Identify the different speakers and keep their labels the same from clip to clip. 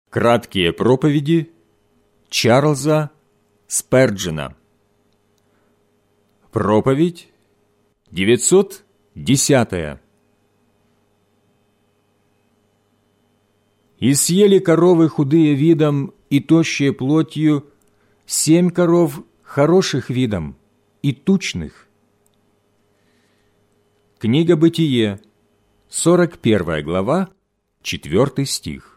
Speaker 1: Краткие проповеди Чарльза Сперджена. Проповедь 910. «И съели коровы худые видом и тощие плотью 7 коров хороших видом и тучных». Книга Бытие, 41 глава, 4 стих.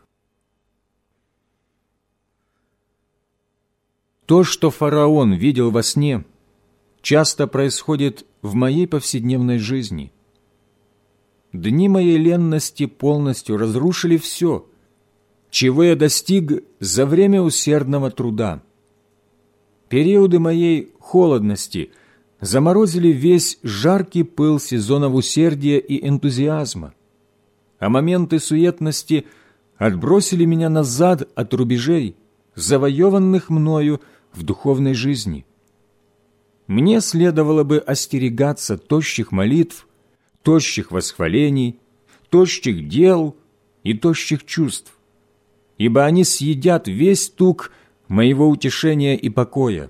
Speaker 1: То, что фараон видел во сне, часто происходит в моей повседневной жизни. Дни моей ленности полностью разрушили все, чего я достиг за время усердного труда. Периоды моей холодности заморозили весь жаркий пыл сезонов усердия и энтузиазма, а моменты суетности отбросили меня назад от рубежей, завоеванных мною в духовной жизни. Мне следовало бы остерегаться тощих молитв, тощих восхвалений, тощих дел и тощих чувств, ибо они съедят весь тук моего утешения и покоя.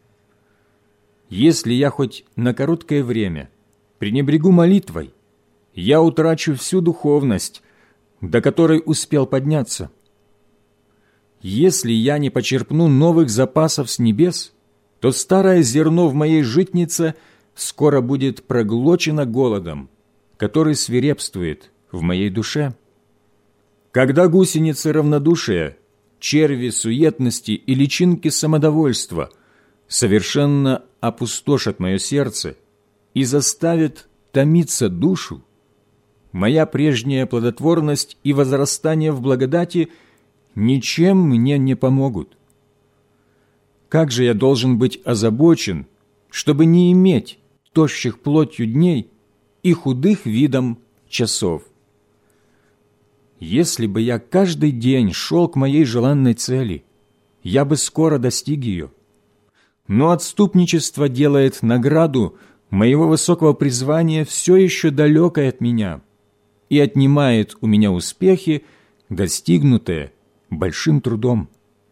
Speaker 1: Если я хоть на короткое время пренебрегу молитвой, я утрачу всю духовность, до которой успел подняться. Если я не почерпну новых запасов с небес, то старое зерно в моей житнице скоро будет проглочено голодом, который свирепствует в моей душе. Когда гусеницы равнодушия, черви суетности и личинки самодовольства совершенно опустошат мое сердце и заставят томиться душу, моя прежняя плодотворность и возрастание в благодати ничем мне не помогут. Как же я должен быть озабочен, чтобы не иметь тощих плотью дней и худых видом часов? Если бы я каждый день шел к моей желанной цели, я бы скоро достиг ее. Но отступничество делает награду моего высокого призвания все еще далекой от меня и отнимает у меня успехи, достигнутые большим трудом.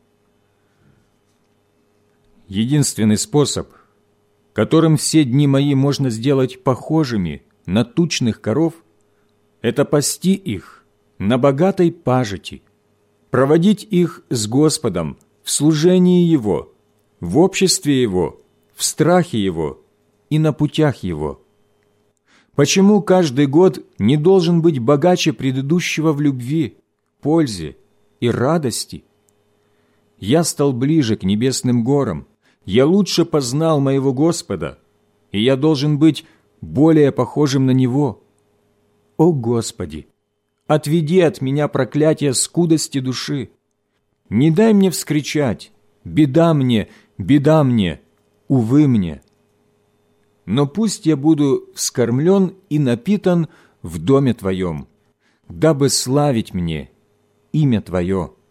Speaker 1: Единственный способ, которым все дни мои можно сделать похожими на тучных коров, это пасти их на богатой пажити, проводить их с Господом в служении Его, в обществе Его, в страхе Его и на путях Его. Почему каждый год не должен быть богаче предыдущего в любви, пользе и радости? Я стал ближе к небесным горам, я лучше познал моего Господа, и я должен быть более похожим на Него. О Господи, отведи от меня проклятие скудости души. Не дай мне вскричать: беда мне, увы мне. Но пусть я буду вскормлен и напитан в доме Твоем, дабы славить мне имя Твое.